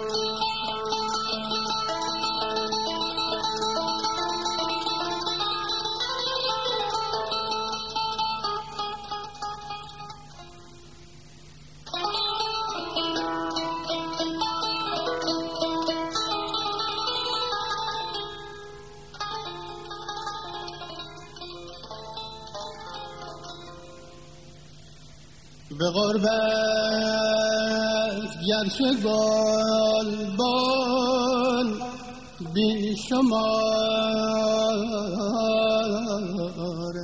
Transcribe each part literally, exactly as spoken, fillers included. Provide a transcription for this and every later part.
به غربت گرچه بال بال بی شماره،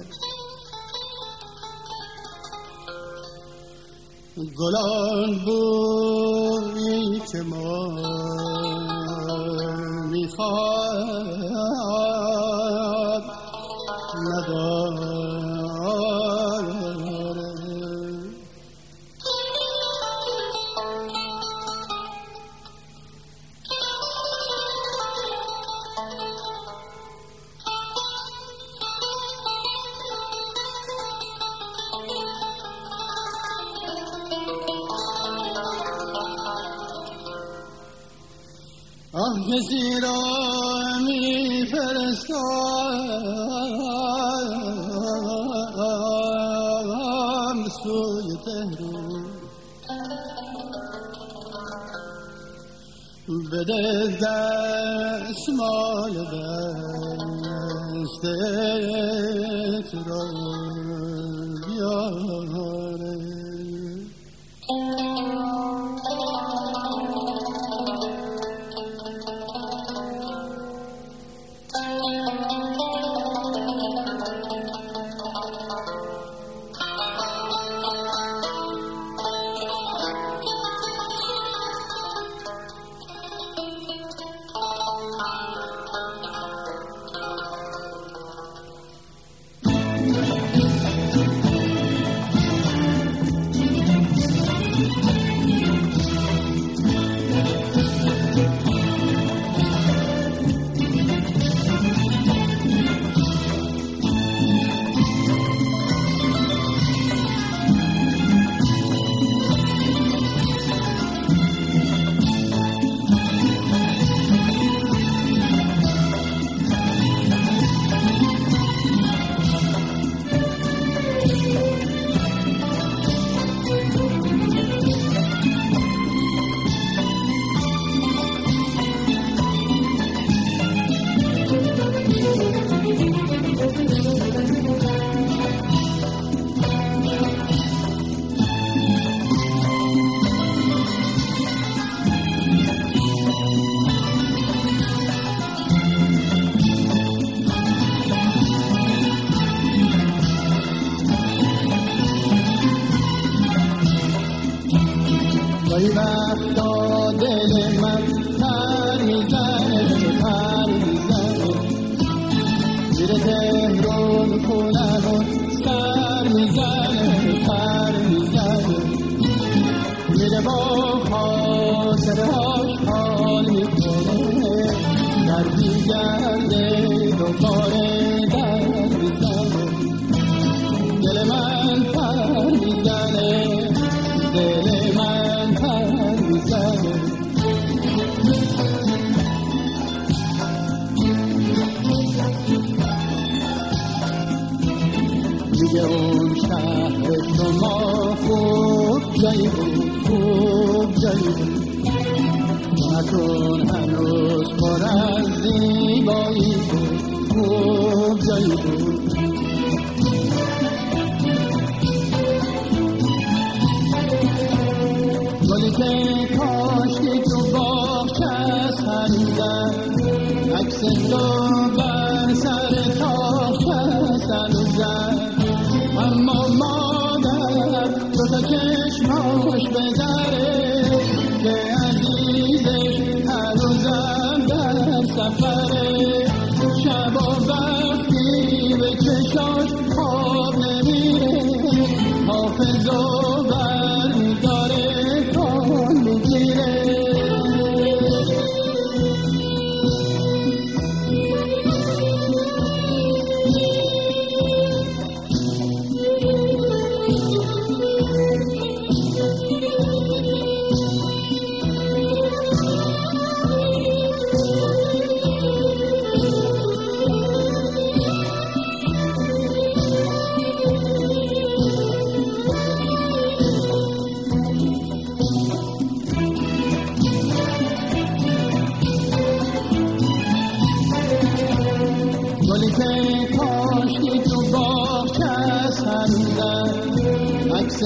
گلان بویی که ما میخواد نداره. آه که زیرا می فرستم سوی تهران، بده دستمال دستت را بیاره. گاهی وقتا دل من پر میزنه پر میزنه، زیر تهران خونمون سر میزنه پر میزنه، میره با خاطره هاش حال میکنه، در بیگرده دوباره در میزنه، دل من پر میزنه، دل من پر میزنه. میگه اون شهر شما خوب جایی بود، خوب جایی بود، نکن هنوز پر از زیبایی بود، خوب جایی بود. گلی که کاشتی تو باغچه هنوزم، عکس تو بر سر تاخچه هنوزم، اما مادر دو تا چشماش بدره که عزیزش هنوزم در سفره، شب و وقتی به چشاش خواب نمیره، حافظ و بر میداره کن میگیره.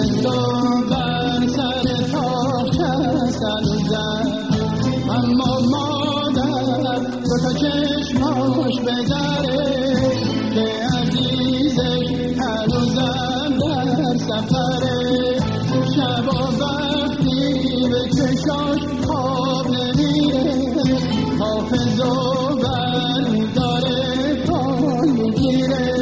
تو بر سر تاخچه‌ست هنوزم، اما مادر دو تا چشماش به دره که عزیزش هنوزم در سفره. شبا وقتی به چشاش خواب نمیره، حافظو بر داره پای میگیره.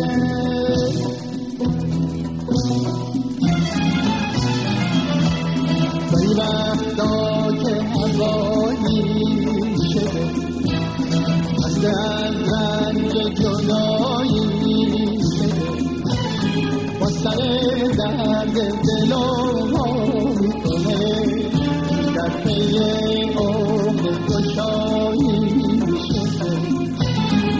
ولی وقتا که هوایی شده از رنج جدایی شده، با سر درد دل و ما میکنه در پی عمر گشایی.